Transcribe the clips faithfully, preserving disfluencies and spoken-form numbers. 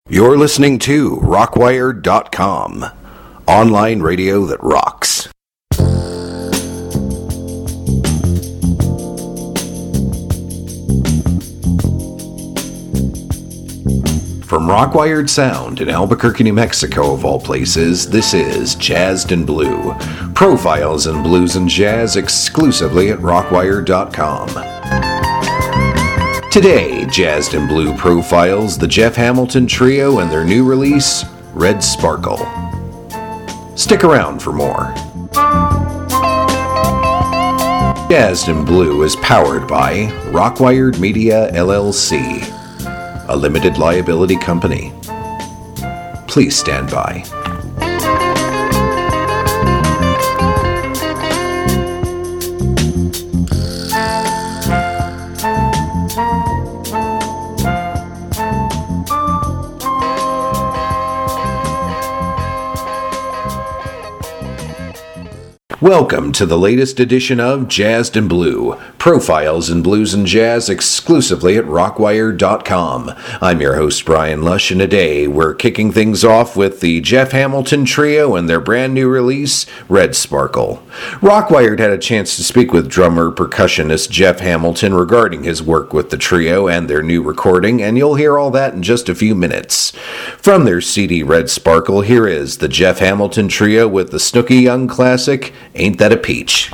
You're listening to Rockwire dot com, online radio that rocks. From Rockwired Sound in Albuquerque, New Mexico, of all places, this is Jazzed in Blue. Profiles in blues and jazz exclusively at Rockwire dot com. Today, Jazzed in Blue profiles the Jeff Hamilton Trio and their new release, Red Sparkle. Stick around for more. Jazzed in Blue is powered by Rockwired Media, L L C, a limited liability company. Please stand by. Welcome to the latest edition of Jazzed in Blue, profiles in blues and jazz exclusively at Rockwire dot com. I'm your host, Brian Lush, and today we're kicking things off with the Jeff Hamilton Trio and their brand new release, Red Sparkle. Rockwire had a chance to speak with drummer percussionist Jeff Hamilton regarding his work with the trio and their new recording, and you'll hear all that in just a few minutes. From their C D Red Sparkle, here is the Jeff Hamilton Trio with the Snooky Young classic, Ain't That a Peach?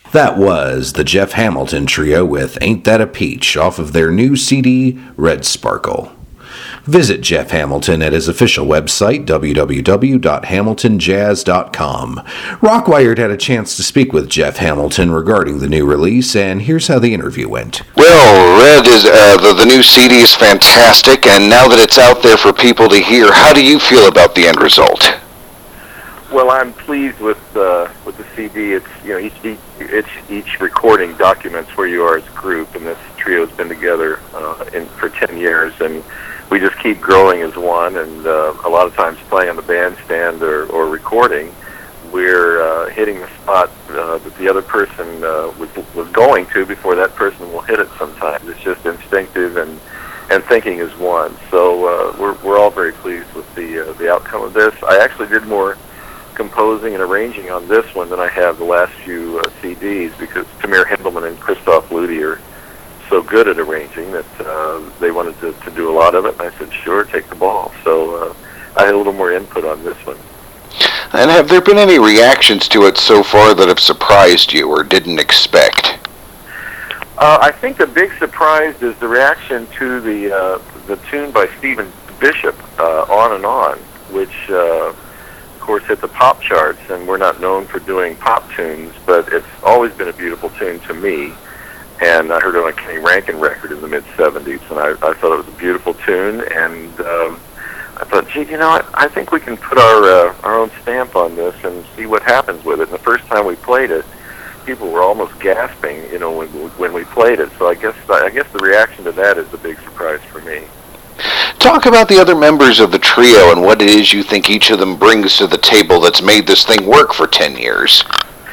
That was the Jeff Hamilton Trio with Ain't That a Peach off of their new C D, Red Sparkle. Visit Jeff Hamilton at his official website, w w w dot hamilton jazz dot com. Rockwired had a chance to speak with Jeff Hamilton regarding the new release, and here's how the interview went. Well, Red, is uh, the, the new C D is fantastic, and now that it's out there for people to hear, how do you feel about the end result? Well, I'm pleased with uh, with the C D. It's you know each, each each each recording documents where you are as a group, and this trio has been together uh, in for ten years, and we just keep growing as one. And uh, a lot of times, playing on the bandstand or, or recording, we're uh, hitting the spot uh, that the other person uh, was was going to before that person will hit it. Sometimes it's just instinctive and. and thinking as one. So uh, we're we're all very pleased with the uh, the outcome of this. I actually did more composing and arranging on this one than I have the last few uh, C Ds because Tamir Hendelman and Christoph Ludi are so good at arranging that uh, they wanted to, to do a lot of it, and I said, sure, take the ball. So uh, I had a little more input on this one. And have there been any reactions to it so far that have surprised you or didn't expect? Uh, I think the big surprise is the reaction to the uh, the tune by Stephen Bishop, uh, On and On, which uh, of course hit the pop charts, and we're not known for doing pop tunes, but it's always been a beautiful tune to me. And I heard it on a Kenny Rankin record in the mid seventies, and I, I thought it was a beautiful tune, and um, I thought, gee, you know what, I think we can put our, uh, our own stamp on this and see what happens with it. And the first time we played it, people were almost gasping, you know, when when we played it. So I guess I guess the reaction to that is the big surprise for me. Talk about the other members of the trio and what it is you think each of them brings to the table that's made this thing work for ten years.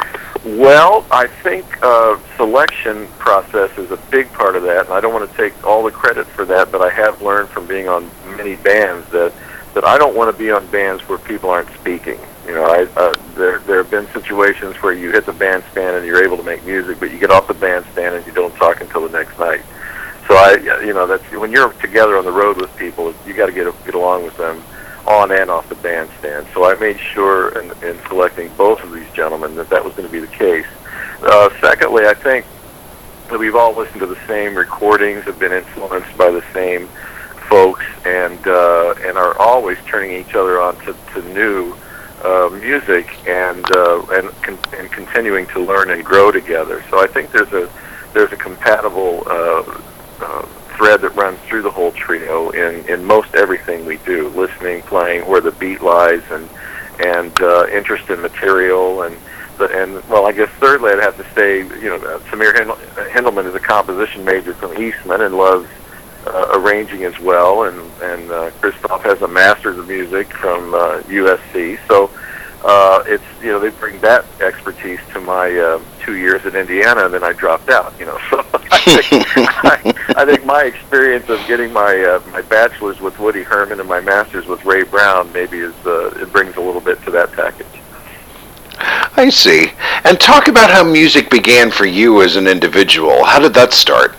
Well, I think uh, selection process is a big part of that, and I don't want to take all the credit for that, but I have learned from being on many bands that, that I don't want to be on bands where people aren't speaking. You know, I, uh, there there have been situations where you hit the bandstand and you're able to make music, but you get off the bandstand and you don't talk until the next night. So I, you know, that's when you're together on the road with people, you got to get get along with them on and off the bandstand. So I made sure in, in selecting both of these gentlemen that that was going to be the case. Uh, secondly, I think that we've all listened to the same recordings, have been influenced by the same folks, and uh, and are always turning each other on to, to new uh, music and uh, and con- and continuing to learn and grow together. So I think there's a there's a compatible uh, uh, thread that runs through the whole trio in, in most everything we do, listening, playing, where the beat lies, and and uh, interest in material, and the, and well, I guess thirdly, I'd have to say, you know, uh, Tamir Hendelman is a composition major from Eastman and loves uh, arranging as well, and and uh, Christoph has a master's of music from uh, U S C, so uh, it's you know they bring that expertise to my uh, two years at Indiana, and then I dropped out, you know, so. I think, I, I think my experience of getting my uh, my bachelor's with Woody Herman and my master's with Ray Brown maybe is uh, it brings a little bit to that package. I see. And talk about how music began for you as an individual. How did that start?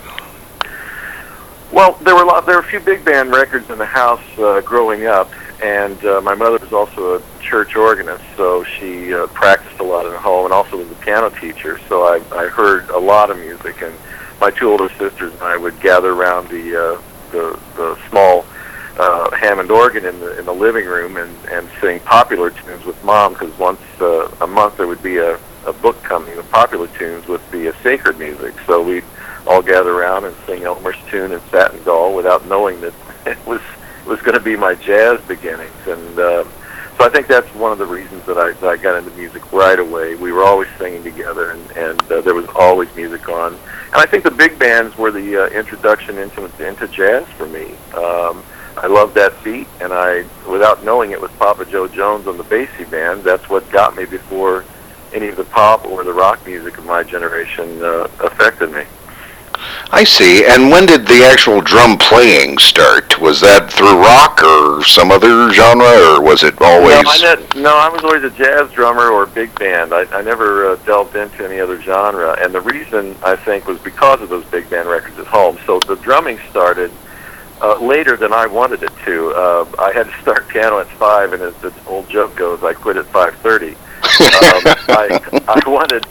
Well, there were a lot, there were a few big band records in the house uh, growing up, and uh, my mother was also a church organist, so she uh, practiced a lot in the home and also was a piano teacher. So I, I heard a lot of music, and my two older sisters and I would gather around the uh, the, the small uh, Hammond organ in the in the living room and, and sing popular tunes with Mom, because once uh, a month there would be a, a book coming of popular tunes with the uh, sacred music. So we'd all gather around and sing Elmer's Tune and Satin Doll without knowing that it was it was going to be my jazz beginnings. And uh, so I think that's one of the reasons that I, that I got into music right away. We were always singing together, and, and uh, there was always music on. And I think the big bands were the uh, introduction into into jazz for me. Um, I loved that beat, and I, without knowing it was Papa Joe Jones on the Basie band, that's what got me before any of the pop or the rock music of my generation uh, affected me. I see. And when did the actual drum playing start? Was that through rock or some other genre, or was it always... No, I, net, no, I was always a jazz drummer or big band. I, I never uh, delved into any other genre, and the reason, I think, was because of those big band records at home. So the drumming started uh, later than I wanted it to. Uh, I had to start piano at five, and as the old joke goes, I quit at five thirty. um, I, I wanted...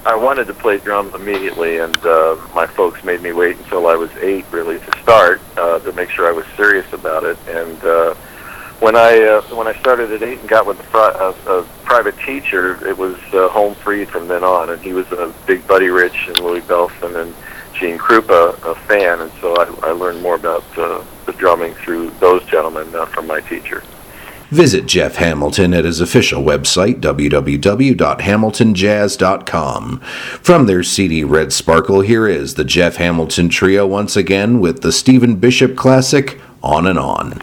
I wanted to play drums immediately, and uh, my folks made me wait until I was eight, really, to start, uh, to make sure I was serious about it. And uh, when I uh, when I started at eight and got with a, fri- a, a private teacher, it was uh, home free from then on. And he was a big Buddy Rich and Louis Bellson and Gene Krupa a fan, and so I, I learned more about uh, the drumming through those gentlemen, not from my teacher. Visit Jeff Hamilton at his official website, w w w dot hamilton jazz dot com. From their C D Red Sparkle, here is the Jeff Hamilton Trio once again with the Stephen Bishop classic, On and On.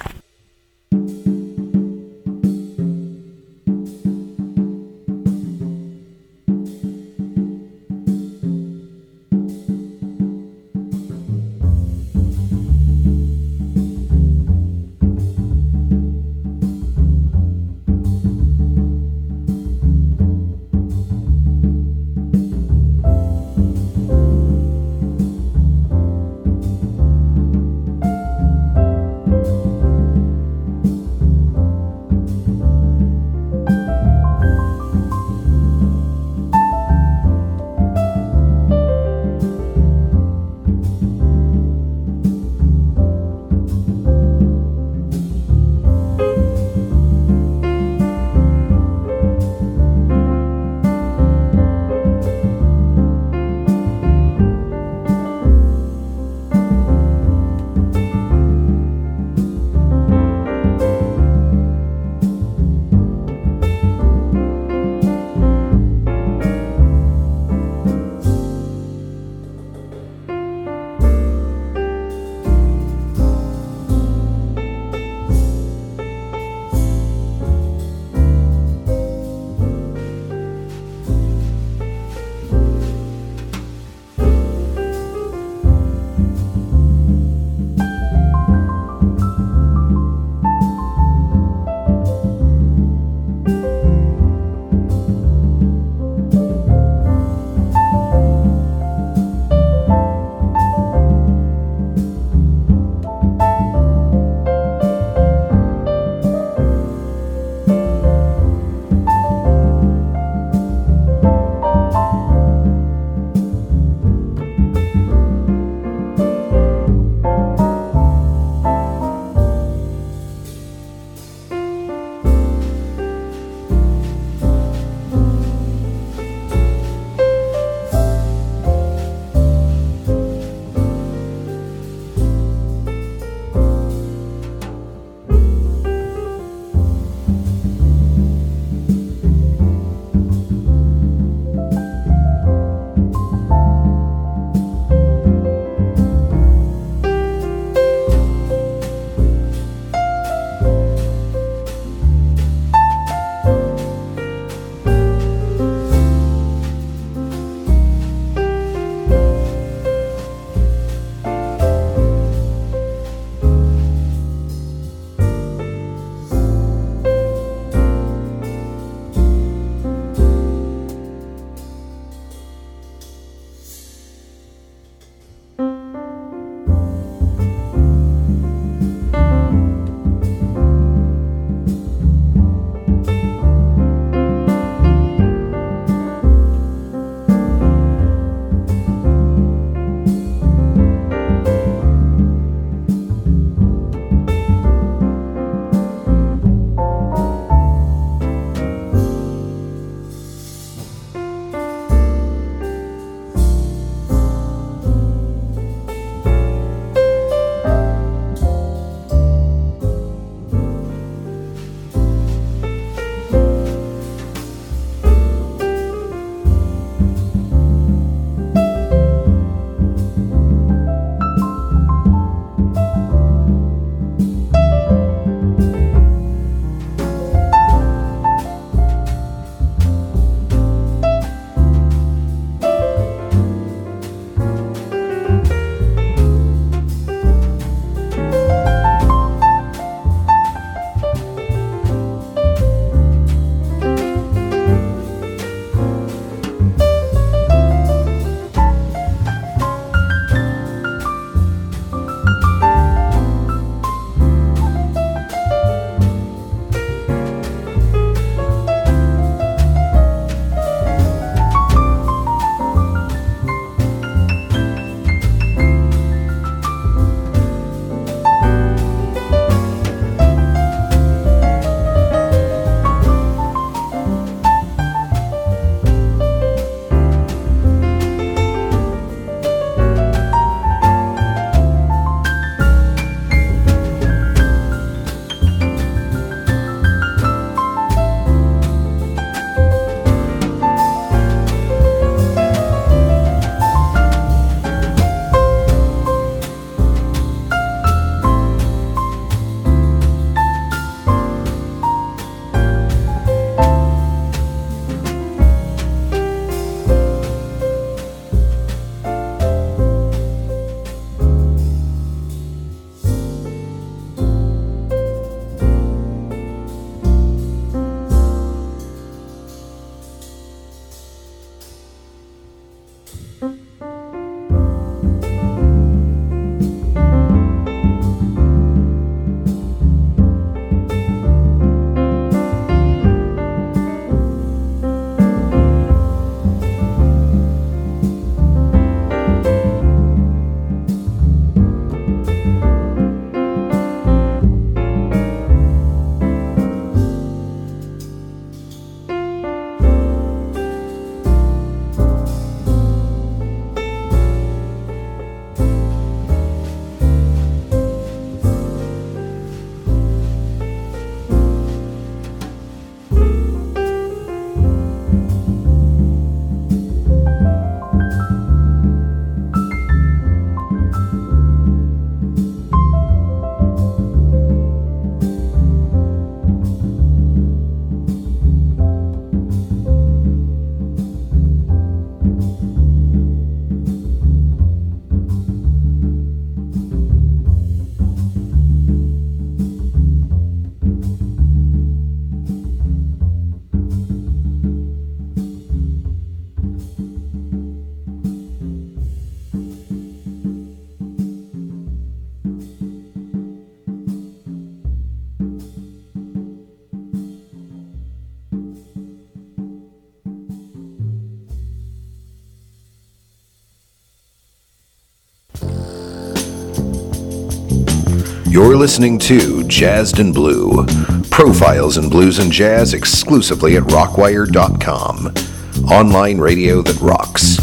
You're listening to Jazzed and Blue, profiles in blues and jazz exclusively at rockwire dot com. Online radio that rocks.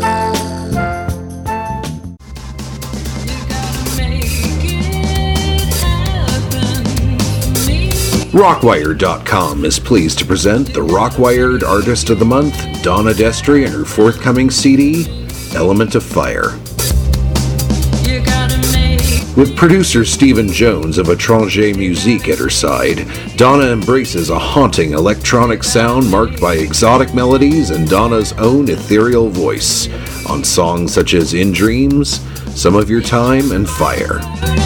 Rockwire dot com is pleased to present the Rockwired Artist of the Month, Donna Destry, and her forthcoming C D, Element of Fire. With producer Stephen Jones of Étranger Musique at her side, Donna embraces a haunting electronic sound marked by exotic melodies and Donna's own ethereal voice on songs such as In Dreams, Some of Your Time, and Fire.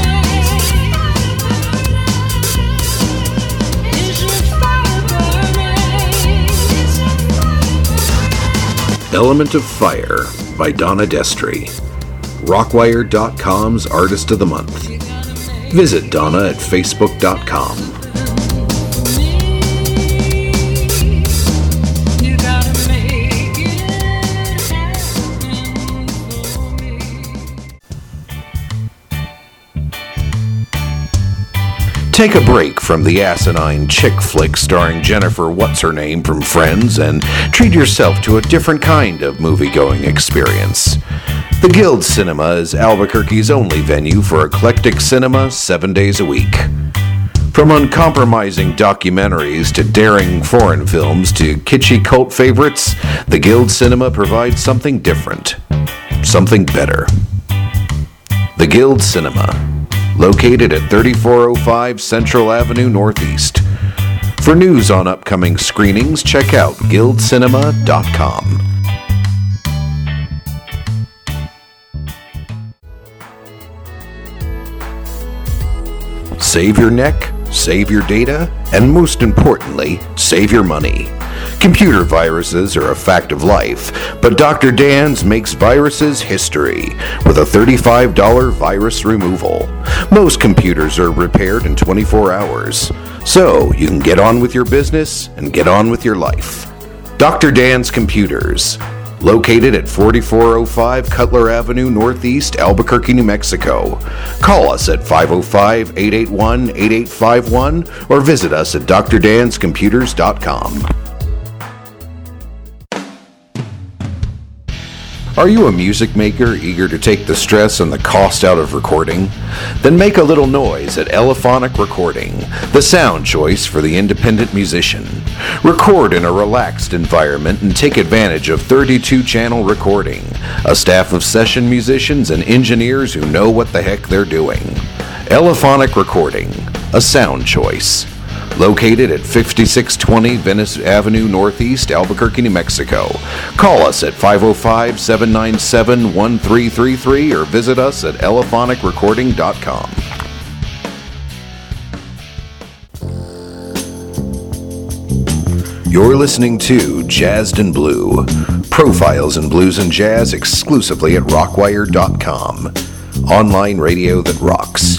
Element of Fire by Donna Destry. Rockwire dot com's Artist of the Month. Visit Donna at facebook dot com. Take a break from the asinine chick flick starring Jennifer What's-Her-Name from Friends and treat yourself to a different kind of movie-going experience. The Guild Cinema is Albuquerque's only venue for eclectic cinema seven days a week. From uncompromising documentaries to daring foreign films to kitschy cult favorites, the Guild Cinema provides something different, something better. The Guild Cinema, located at thirty-four oh five Central Avenue Northeast. For news on upcoming screenings, check out guild cinema dot com. Save your neck, save your data, and most importantly, save your money. Computer viruses are a fact of life, but Doctor Dan's makes viruses history with a thirty-five dollars virus removal. Most computers are repaired in twenty-four hours, so you can get on with your business and get on with your life. Doctor Dan's Computers, located at forty-four oh five Cutler Avenue Northeast, Albuquerque, New Mexico. Call us at five oh five, eight eight one, eight eight five one or visit us at dr dans computers dot com. Are you a music maker eager to take the stress and the cost out of recording? Then make a little noise at Elephonic Recording, the sound choice for the independent musician. Record in a relaxed environment and take advantage of thirty-two channel recording, a staff of session musicians and engineers who know what the heck they're doing. Elephonic Recording, a sound choice. Located at fifty-six twenty Venice Avenue Northeast, Albuquerque, New Mexico. Call us at five oh five, seven nine seven, one three three three or visit us at elephonic recording dot com. You're listening to Jazzed and Blue, profiles in blues and jazz exclusively at rockwire dot com. Online radio that rocks.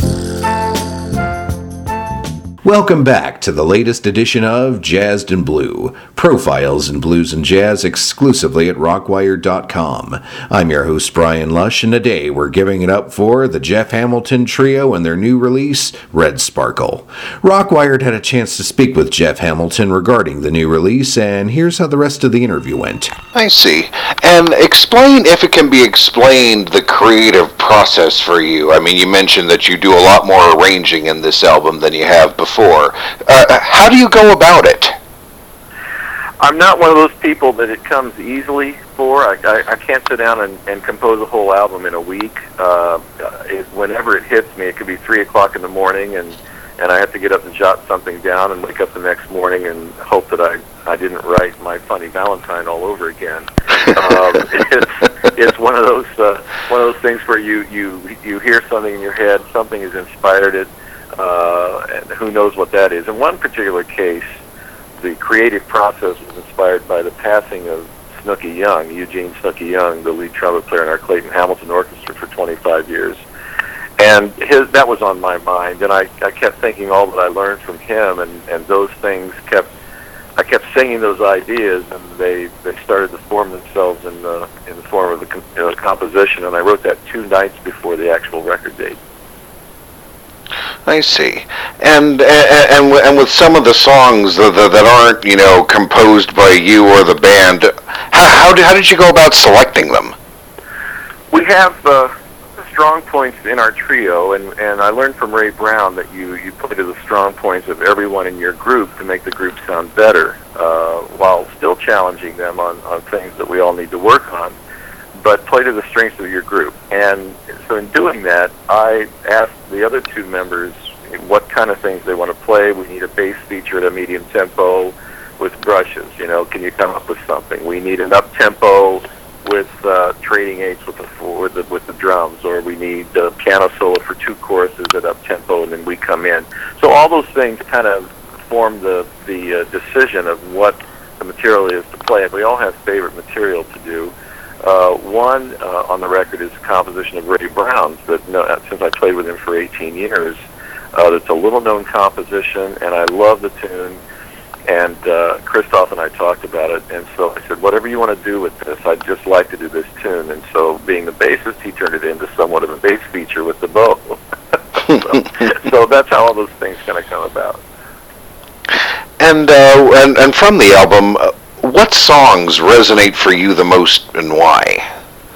Welcome back to the latest edition of Jazzed and Blue, profiles in blues and jazz exclusively at rockwire dot com. I'm your host, Brian Lush, and today we're giving it up for the Jeff Hamilton Trio and their new release, Red Sparkle. Rockwired had a chance to speak with Jeff Hamilton regarding the new release, and here's how the rest of the interview went. I see. And explain, if it can be explained, the creative process for you. I mean, you mentioned that you do a lot more arranging in this album than you have before. Uh, how do you go about it? I'm not one of those people that it comes easily for. I, I, I can't sit down and, and compose a whole album in a week. Uh, it, whenever it hits me, it could be three o'clock in the morning, and, and I have to get up and jot something down and wake up the next morning and hope that I, I didn't write My Funny Valentine all over again. um, it's, it's one of those uh, one of those things where you, you, you hear something in your head, something has inspired it, uh, and who knows what that is. In one particular case, the creative process was inspired by the passing of Snooky Young, Eugene Snooky Young, the lead trumpet player in our Clayton Hamilton Orchestra for twenty-five years. And his, that was on my mind, and I, I kept thinking all that I learned from him, and, and those things kept, I kept singing those ideas, and they, they started to form themselves in the, in the form of the com, uh, composition, and I wrote that two nights before the actual record date. I see. And and and, and with some of the songs that, that aren't, you know, composed by you or the band, how how did, how did you go about selecting them? We have uh, strong points in our trio, and, and I learned from Ray Brown that you, you play to the strong points of everyone in your group to make the group sound better, uh, while still challenging them on, on things that we all need to work on, but play to the strengths of your group. And so in doing that, I asked the other two members what kind of things they want to play. We need a bass feature at a medium tempo with brushes. You know, can you come up with something? We need an up tempo with uh, trading eights with the, with the with the drums, or we need a piano solo for two choruses at up tempo, and then we come in. So all those things kind of form the the uh, decision of what the material is to play. And we all have favorite material to do. Uh, one uh, on the record is a composition of Ray Brown's that, no, since I played with him for eighteen years, uh, it's a little-known composition, and I love the tune. And uh, Christoph and I talked about it, and so I said, whatever you want to do with this, I'd just like to do this tune. And so, being the bassist, he turned it into somewhat of a bass feature with the bow. so, so that's how all those things kind of come about. And uh, and and from the album, uh, what songs resonate for you the most, and why?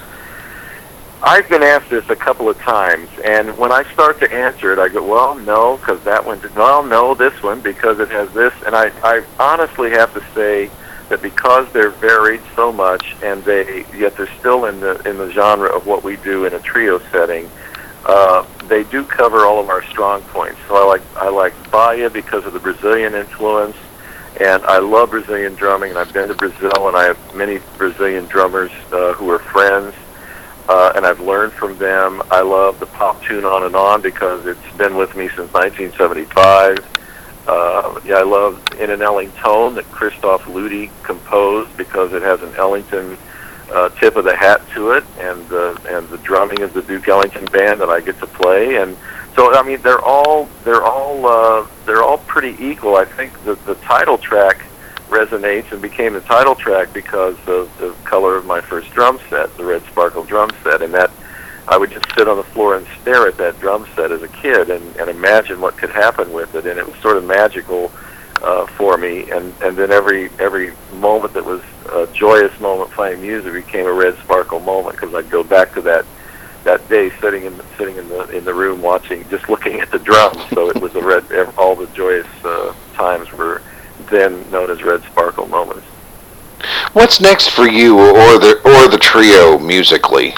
I've been asked this a couple of times, and when I start to answer it, I go, well, no, because that one, well, no, this one, because it has this. And I, I honestly have to say that because they're varied so much, and they yet they're still in the in the genre of what we do in a trio setting, uh, they do cover all of our strong points. So I like I like Bahia because of the Brazilian influence, and I love Brazilian drumming, and I've been to Brazil, and I have many Brazilian drummers uh, who are friends. Uh, and I've learned from them. I love the pop tune On and On because it's been with me since nineteen seventy-five. Uh, yeah, I love In an Elling Tone that Christoph Ludi composed because it has an Ellington uh, tip of the hat to it, and the and the drumming of the Duke Ellington band that I get to play. And so, I mean, they're all they're all uh, they're all pretty equal. I think that the title track resonates and became the title track because of the color of my first drum set, the Red Sparkle drum set, and that I would just sit on the floor and stare at that drum set as a kid and, and imagine what could happen with it, and it was sort of magical uh, for me. And, and then every every moment that was a joyous moment playing music became a Red Sparkle moment because I'd go back to that that day sitting in the, sitting in the in the room watching, just looking at the drums. So it was a red. All the joyous uh, times were then known as Red Sparkle moments. What's next for you or the or the trio musically?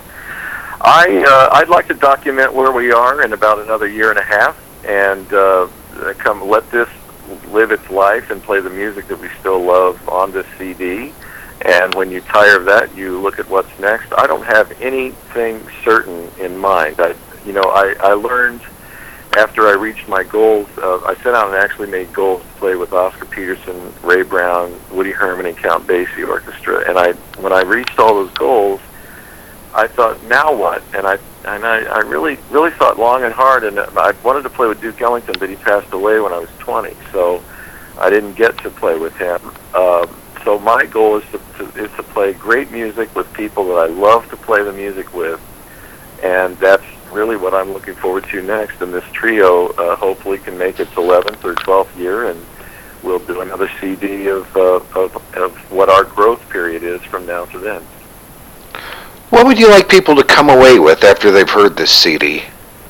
I uh, I'd like to document where we are in about another year and a half, and uh, come let this live its life and play the music that we still love on this C D. And when you tire of that, you look at what's next. I don't have anything certain in mind. I you know I, I learned. After I reached my goals, uh, I set out and actually made goals to play with Oscar Peterson, Ray Brown, Woody Herman, and Count Basie Orchestra. And I, when I reached all those goals, I thought, now what? And I and I, I really, really thought long and hard. And I wanted to play with Duke Ellington, but he passed away when I was twenty, so I didn't get to play with him. Uh, so my goal is to, to is to play great music with people that I love to play the music with, and that's really what I'm looking forward to next. And this trio uh, hopefully can make its eleventh or twelfth year, and we'll do another C D of, uh, of of what our growth period is from now to then. What would you like people to come away with after they've heard this C D?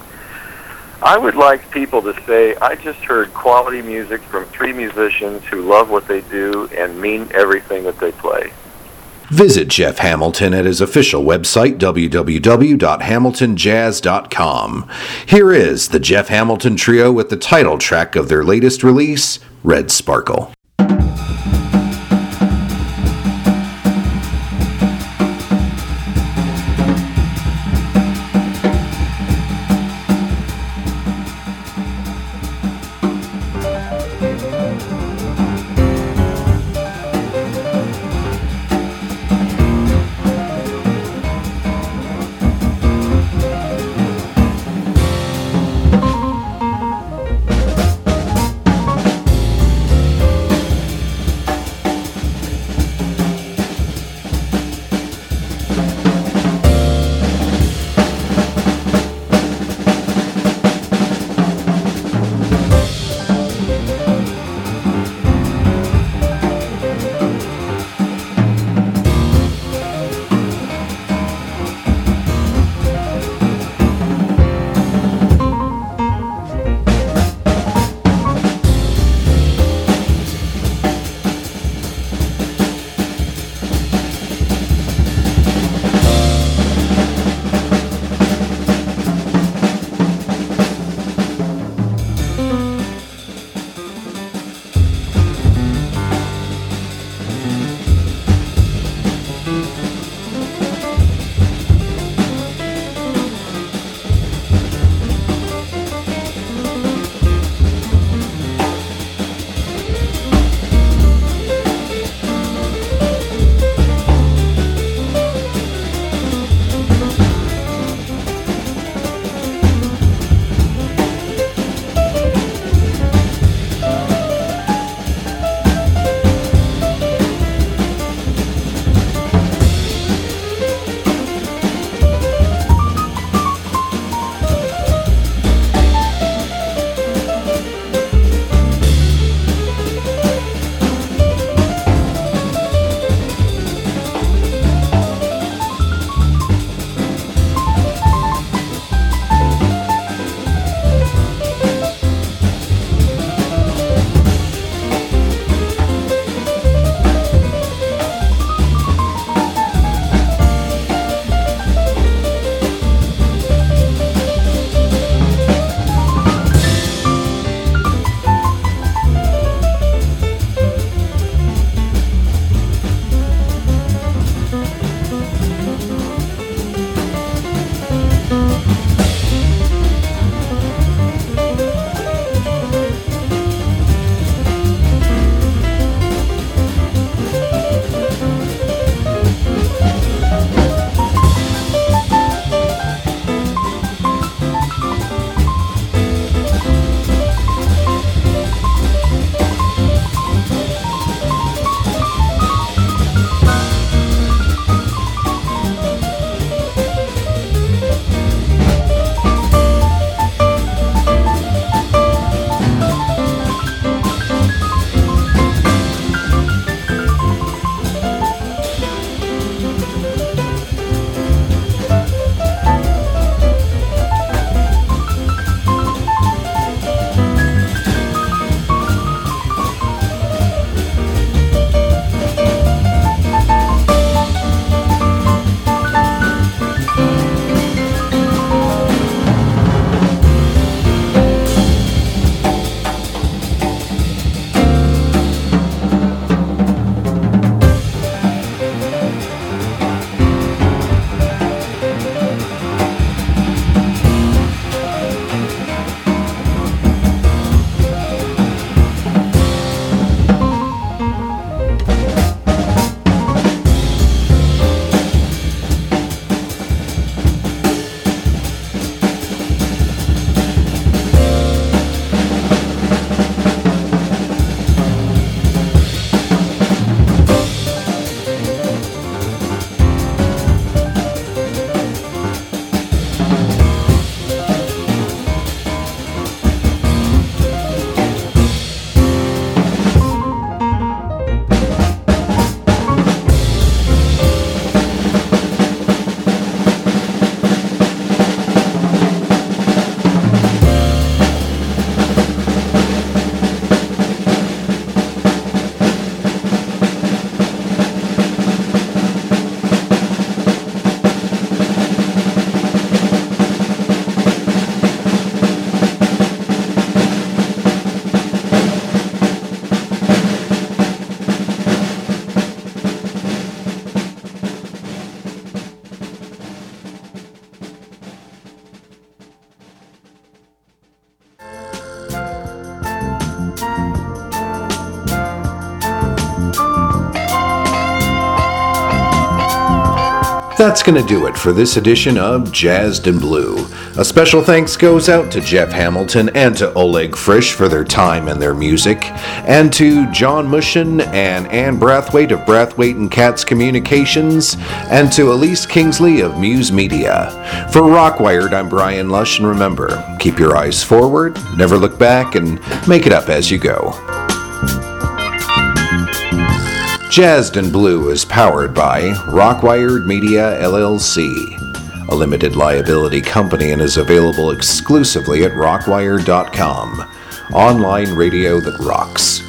I would like people to say, I just heard quality music from three musicians who love what they do and mean everything that they play. Visit Jeff Hamilton at his official website, w w w dot hamilton jazz dot com. Here is the Jeff Hamilton Trio with the title track of their latest release, Red Sparkle. That's going to do it for this edition of Jazzed and Blue. A special thanks goes out to Jeff Hamilton and to Oleg Frisch for their time and their music, and to John Mushin and Ann Brathwaite of Brathwaite and Katz Communications, and to Elise Kingsley of Muse Media. For Rockwired, I'm Brian Lush, and remember, keep your eyes forward, never look back, and make it up as you go. Jazzed and Blue is powered by Rockwired Media, L L C, a limited liability company, and is available exclusively at rockwired dot com. Online radio that rocks.